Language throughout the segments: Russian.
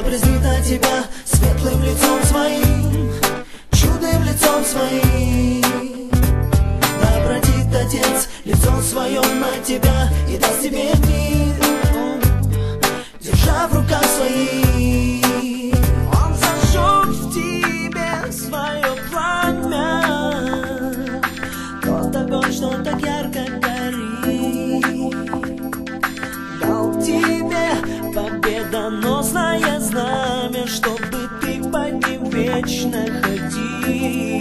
презрит тебя светлым лицом своим, чудным лицом своим. Да обратит Отец лицом своем на тебя и даст тебе мир, держа в руках своих. Он зажег в тебе свое пламя, тот огонь, что так ярко горит, дал тебе победоносное знамя, чтобы ты под ним вечно ходил.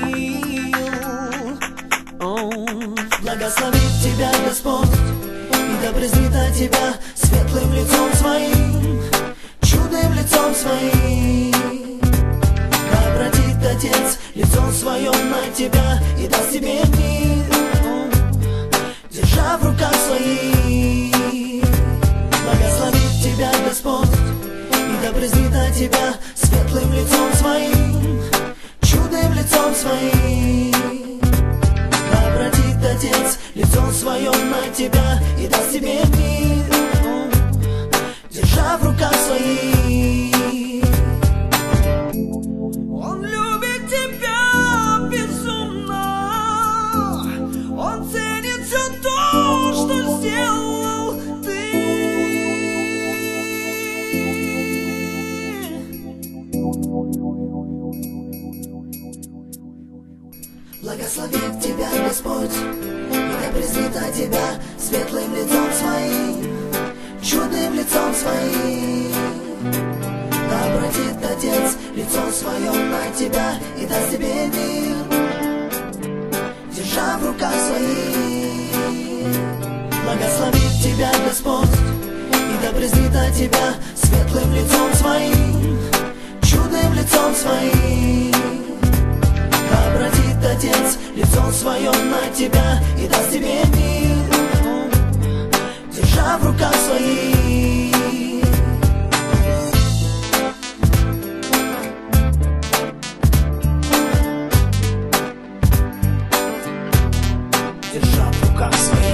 Благословит тебя Господь и да презрит тебя светлым лицом своим, чудным лицом своим. Да обратит Отец лицом своем на тебя и даст тебе мир, держа в руках своих. Благословит тебя Господь и да презрит тебя светлым лицом своим, чудным лицом своим. Да обратит Отец лицом своем на тебя и даст тебе мир, держа в руках своих. Он любит тебя безумно, он ценит все то, что сделал ты. Благословит тебя Господь и да презрит тебя светлым лицом своим, чудным лицом своим. Да обратит Отец лицом своем на тебя и даст тебе мир, держа в руках своих. Благословит тебя Господь и да презрит тебя светлым лицом своим, чудным лицом своим. Да обратит Отец лицом своем на тебя и даст тебе мир, держа в руках своих. Держа в руках своих.